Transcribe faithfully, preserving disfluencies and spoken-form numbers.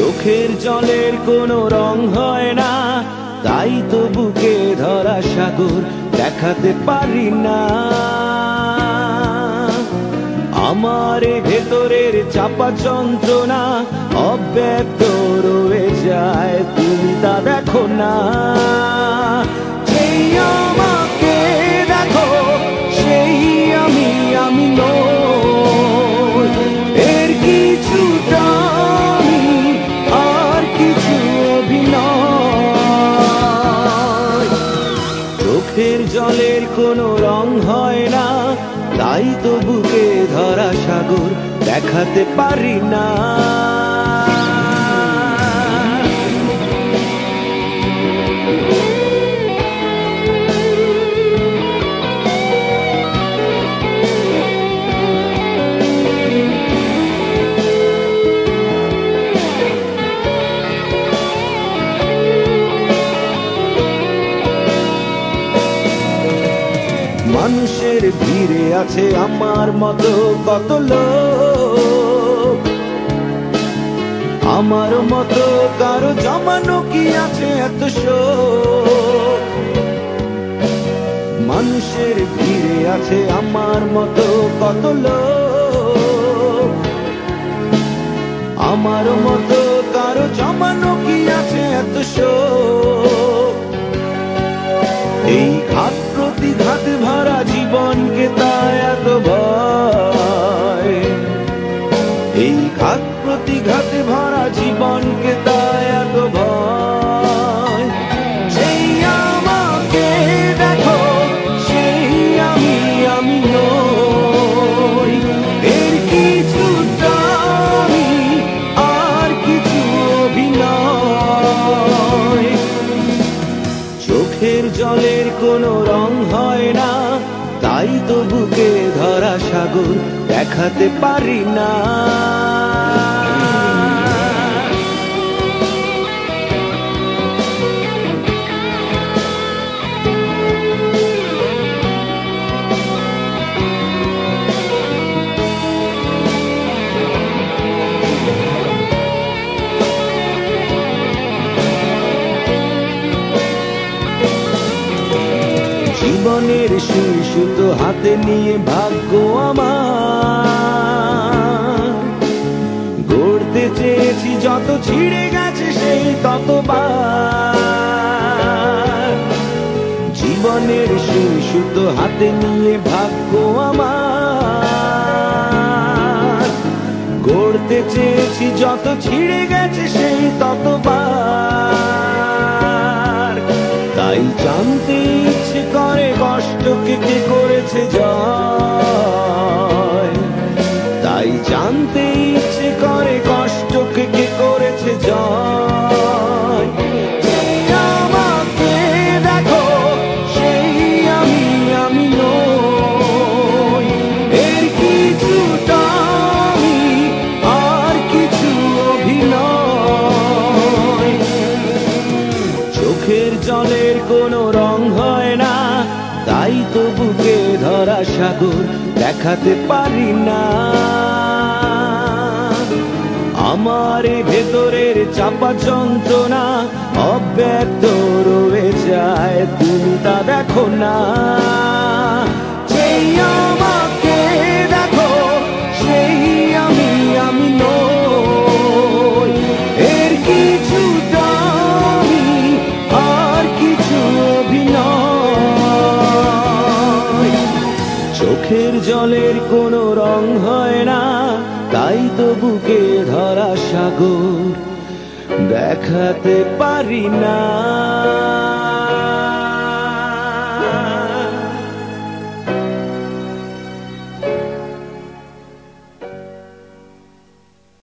চোখের জলের কোনো রং হয় না, তাই তো বুকে ধরা সাগর দেখাতে পারি না। আমার ভেতরের চাপা যন্ত্রণা অব্যক্ত রয়ে যায়, তুমি তা দেখো না। সেই আমাকে দেখো, সেই আমি আমি নই, এর কিছুটা আমি আর কিছু অভিনয়। চোখের জলের কোনো রং হয় না, তাই তো বুকে ধরা সাগর দেখাতে পারি না। মানুষের ভিড়ে আছে আমার মতো কত লোক, আমার মতো কারো জমানো কি আছে এত শোক। মানুষের ভিড়ে আছে আমার মতো কত লোক, আমার মতো কারো জমানো কি আছে এত শোক। এই ঘাত প্রতিঘাত ভরা জীবনকে তাই এত ভয়, এই ঘাত প্রতিঘাত ভরা জীবনকে তাই এত ভয়। সেই আমাকে দেখো, সেই আমি আমি নই, এর কিছুটা আমি আর কিছু অভিনয়। চোখের জলের কোনো রং হয় না, তাই তো বুকে ধরা সাগর দেখাতে পারি না। জীবনের সুই সুতো হাতে নিয়ে ভাগ্য আমার গড়তে চেয়েছি, যত ছিঁড়ে গেছে সেই ততবার। জীবনের সুই সুতো হাতে নিয়ে ভাগ্য আমার গড়তে চেয়েছি, যত ছিঁড়ে গেছে সেই ততবার। তাই জানতে ইচ্ছে করে কষ্টকে কে করেছে জয়, তাই জানতে ইচ্ছে করে কষ্টকে কে করেছে জয়। আমাকে দেখো, সেই আমি আমি নই, এর কিছুটা আমি আর কিছু অভিনয়। চোখের জলের কোনো রং হয় না, তাই তো বুকে ধরা সাগর দেখাতে পারি না। আমার ভেতরের চাপা যন্ত্রণা অব্যক্ত রয়ে যায়, তুমি তা দেখো না। সেই আমাকে দেখো, সেই আমি আমি নই, এর কিছুটা আমি আর কিছু অভিনয়। চোখের জলের কোনো রং হয় না, তাই তো বুকে ধরা সাগর দেখাতে পারি না।